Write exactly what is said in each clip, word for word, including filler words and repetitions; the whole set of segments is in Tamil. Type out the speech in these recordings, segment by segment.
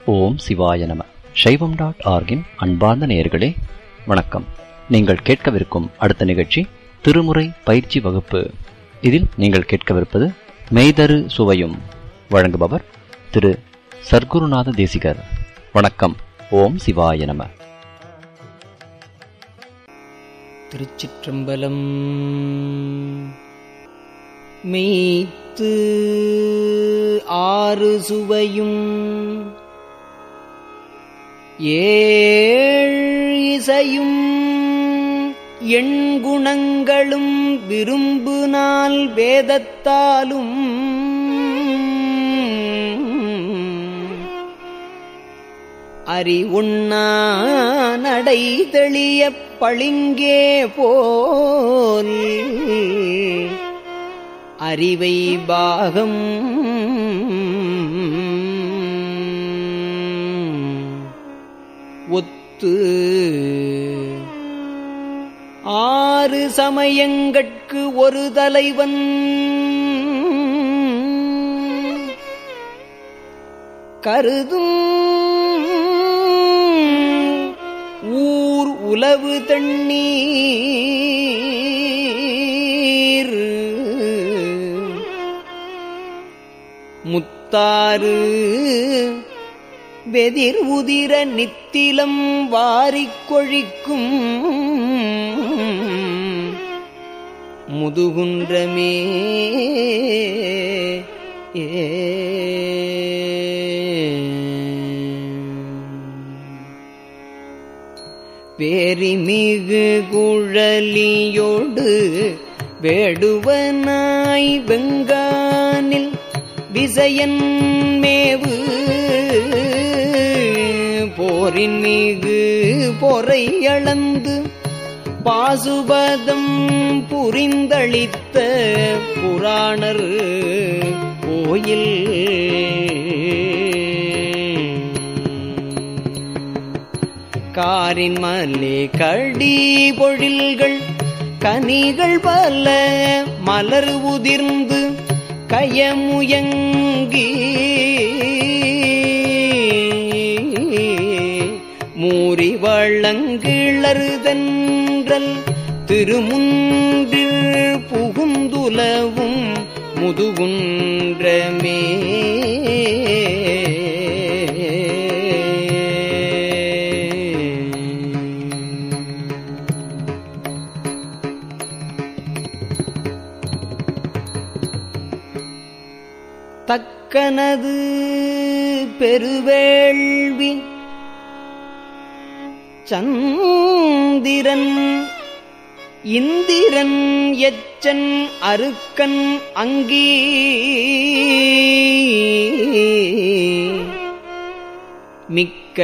ஓம் சிவாய நம. சைவம் டாட் ஆர்கின் அன்பார்ந்த நேயர்களே வணக்கம். நீங்கள் கேட்கவிருக்கும் அடுத்த நிகழ்ச்சி திருமுறை பயிற்சி வகுப்பு. இதில் நீங்கள் கேட்கவிருப்பது மெய்தரு சுவையும். வழங்குபவர் திரு சர்க்குருநாத தேசிகர். வணக்கம். ஓம் சிவாய நம. திருச்சிற்றம்பலம். மெய்த்து ஆறு சுவையும் ஏழ் இசையும் எண்குணங்களும் விரும்பு நாள் வேதத்தாலும் அறிவுண்ணா நடை தெளிய பளிங்கே போல் அறிவை பாகம் ஒத்து ஆறு சமயங்கட்கு ஒரு தலைவன் கருதும் ஊர் உலவு தண்ணீர் முத்தாறு வெதிர் உதிர நித்திலம் வாரிக் கொழிக்கும் முதுகுன்றமே வேரிமிகு குழலியோடு வேடுவனாய் வெங்கானில் விசயன் மேவு போரின் மிகு பொறை அளந்து பாசுபதம் புரிந்தளித்த புராணர் கோயில் காரின் மல்லே கடி பொழில்கள் கனிகள் பல மலர் உதிர்ந்து கயமுயங்கி மூரி வழங்கிளறுதன்றல் திருமுன்றில் புகுந்துலவும் முதுகுன்றமே தக்கனது பெருவேள்வி சந்திரன் இந்திரன் எச்சன் அருக்கன் அங்கீ மிக்க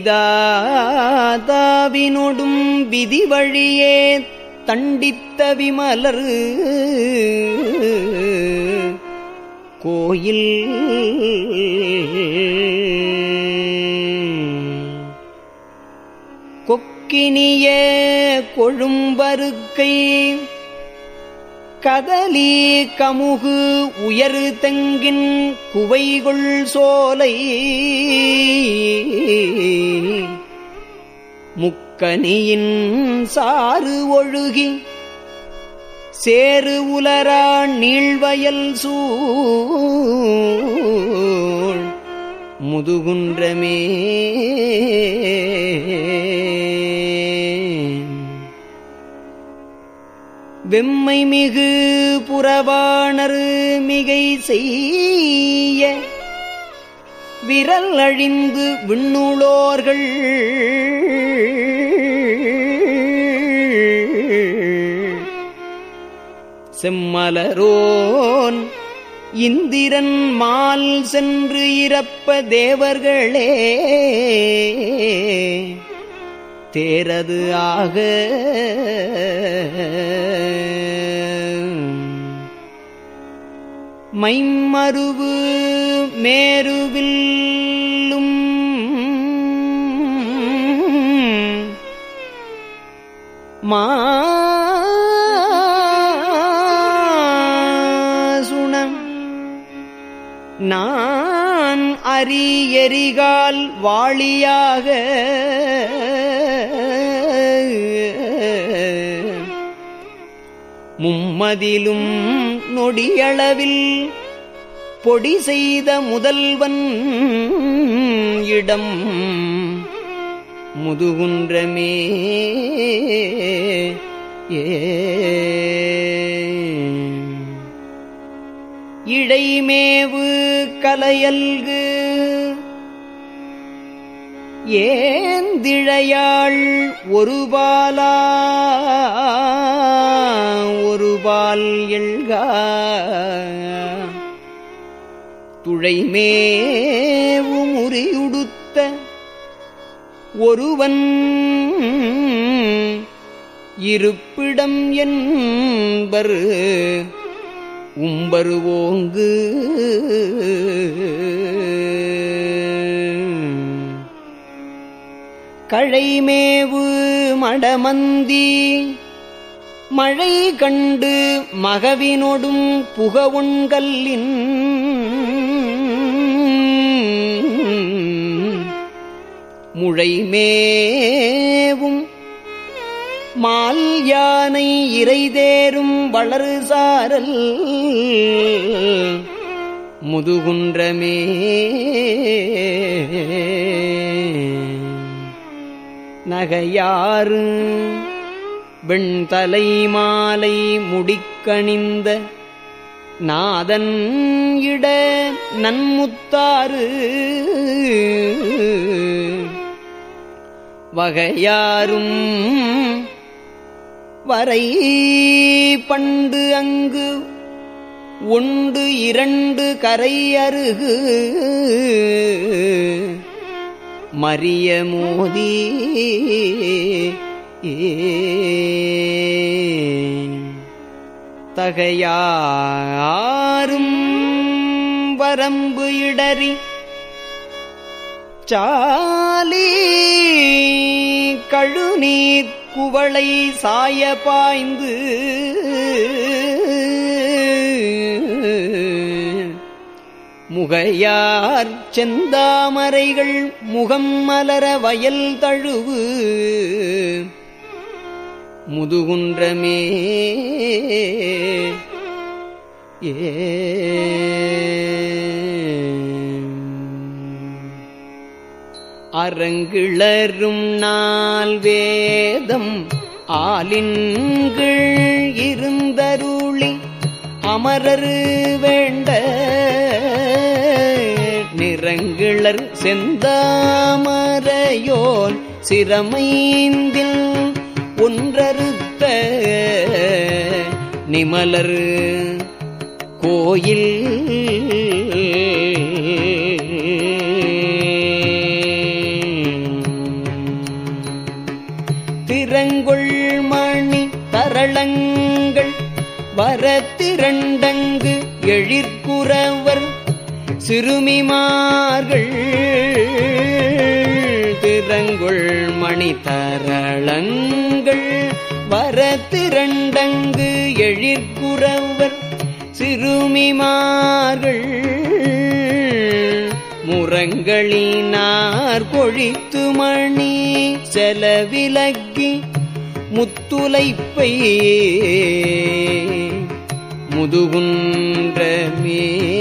விதாதாவினொடும் விதி வழியே தண்டித்த விமலர் கோயில் கொக்கினிய கொழும்பருக்கை கதலி கமுகு உயரு தெங்கின் குவைகொள் சோலை முக்கனியின் சாறு ஒழுகி சேரு உலரா நீள்வயல் சூழ் முதுகுன்றமே வெம்மை மிகு புறவாணர் மிகை செய்ய விரல் அழிந்து விண்ணுளோர்கள் செம்மலரோன் இந்திரன் மால் சென்று இறப்ப தேவர்களே தேரது ஆக மைமருவு மேருவில்லும் மா நான் அரி எரிகால் வாளியாக மும்மதிலும் நொடியளவில் பொடி செய்த முதல்வன் இடம் முதுகுன்றமே இடைமேவு கலையல்கு ஏந்திழையாள் ஒருபாலா ஒருபால் எள்கா துழைமேவு முறியுடுத்த ஒருவன் இருப்பிடம் என்பர் உம்பருவோங்கு கழைமேவு மடமந்தி மழை கண்டு மகவினொடும் புகவுண்கல்லின் முழைமேவும் மால் யானை இறைதேரும் வளரு சாரல் முதுகுன்றமே நகையாறு வெண்தலை மாலை முடிக்கணிந்த நாதன் இட நன்முத்தாறு வகையாரும் வரை பண்டு அங்கு ஒன்று இரண்டு கரை அருகு மரிய மோதி தகையாரும் வரம்பு இடறி சாலி கழுநீர் குவளை சாய பாய்ந்து முகையார் செந்தாமரைகள் முகம் மலர வயல் தழுவு முதுகுன்றமே ஏ அரங்கிளரும் நால் வேதம் ஆலின்கள் இருந்தருளி அமரரு வேண்ட நிறங்கிளர் செந்தாமரையோன் சிரமைந்தில் ஒன்றறுத்த நிமலர் கோயில் திரங்கொள் மணி தரளங்கள் வரத்திரண்டங்கு எழிற்குறவர் சிறுமிமார்கள் திரங்கொள் மணி தரளங்கள் வரத்திரண்டங்கு எழிற்குறவர் சிறுமிமார்கள் முரங்களினார் கொழித்து மணி செலவிலக்கி முத்துலைப்பை முதுகுன்றமே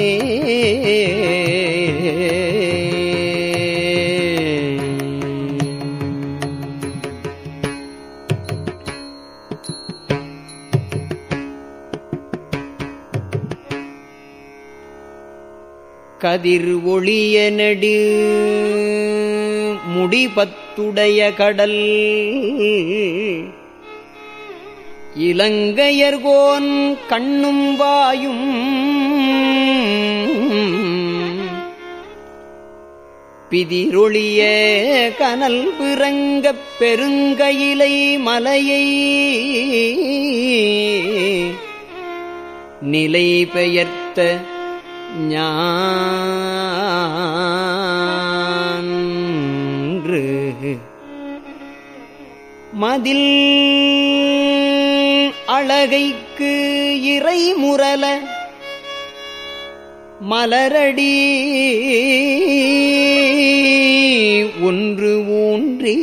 கதிர் ஒளிய நெடு முடிபத்துடைய கடல் இலங்கையர்கோன் கண்ணும் வாயும் பிதிரொளிய கனல் பிறங்கப் பெருங்கயிலை மலையை நிலை பெயர்த்த ஞான்று மதில் அழகைக்கு இறை முரல மலரடி ஒன்று ஊன்றி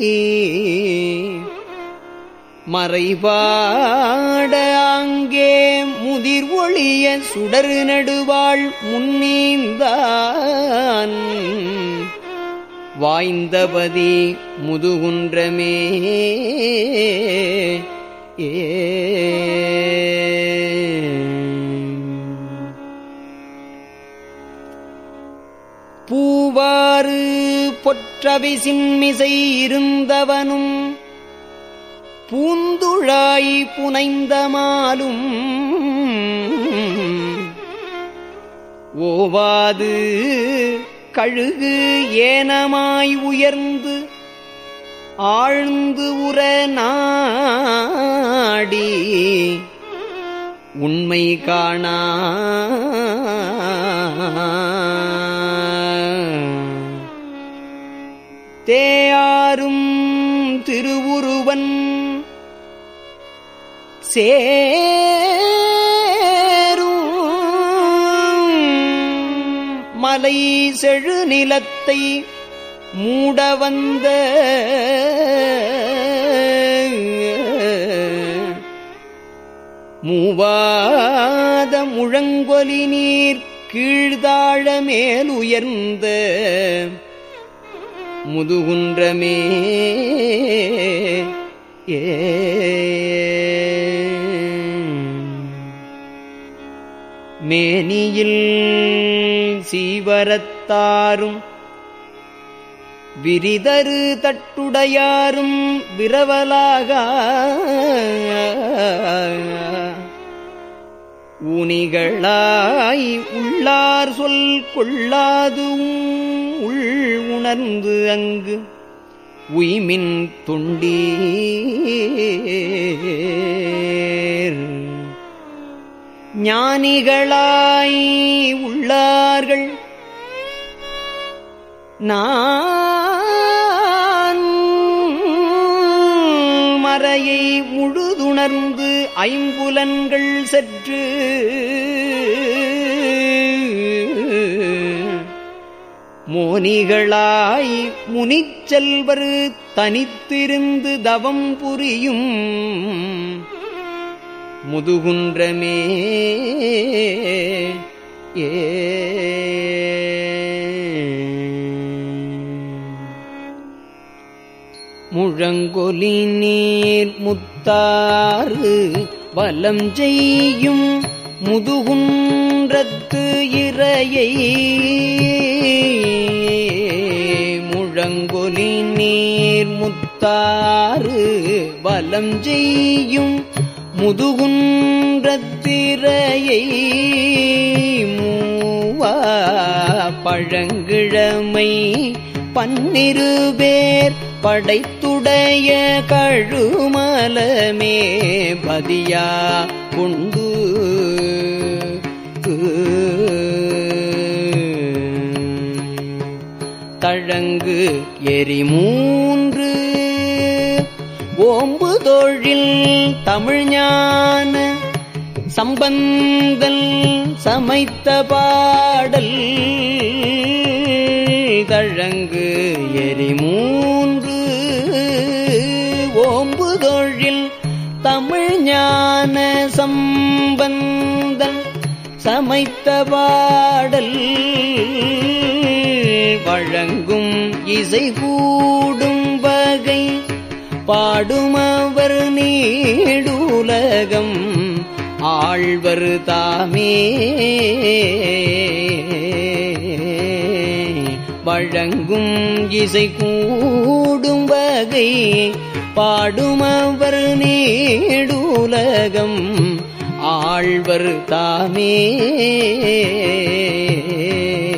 மறைபாட அங்கே முதிர் ஒளிய சுடர் நடுவாள் முன்னீந்தான் வாய்ந்தபதி முதுகுன்றமே ஏ பூவாறு பொற்றவை சின்மிசை இருந்தவனும் பூந்துழாய் புனைந்த மாலும் ஓவாது கழுகு ஏனமாய் உயர்ந்து ஆழ்ந்து உற நாடி உண்மை காணா தேயாரும் திருவுருவன் சேரும் மலை செழு நிலத்தை மூட வந்த மூவாத முழங்கொலி நீர் கீழ்தாழ மேல் உயர்ந்த முதுகுன்றமே ஏ மேனியில் சீவரத்தாரும் விரிதரு தட்டுடையாரும் விரவலாக ஊனிகளாய் உள்ளார் சொல் கொள்ளாதும் உள் உணர்ந்து அங்கு உய்மின் துண்டீர் ஞானிகளாய் உள்ளார்கள் நான் மறையை முழுதுணர்ந்து ஐம்புலன்கள் சற்று மோனிகளாய் முனிச்செல்வர் தனித்திருந்து தவம் புரியும் முதுகுன்றமே ஏ முழங்கொலி நீர் முத்தாறு வலம் செய்யும் முதுகுன்றத்து இறையை முழங்கொலி நீர் முத்தாறு வலம் செய்யும் முதுகுன்றத்திரையை மூவா பழங்கிழமை பன்னிரு பேர் படைத்துடைய கழுமலமே பதியா கொண்டு தழங்கு எரி மூன்று ஓம்பு தொழில் தமிழ்ஞான சம்பந்தல் சமைத்த பாடல் தழங்கு எரி மூன்று ஓம்பு தொழில் தமிழ்ஞான சம்பந்தல் சமைத்த பாடல் வழங்கும் இசை கூடும் வகை பாடுமவர் நீடுலகம் ஆழ்வர் தாமே வழங்கும் இசை கூடும் வகை பாடுமவர் நீடுலகம் ஆழ்வர் தாமே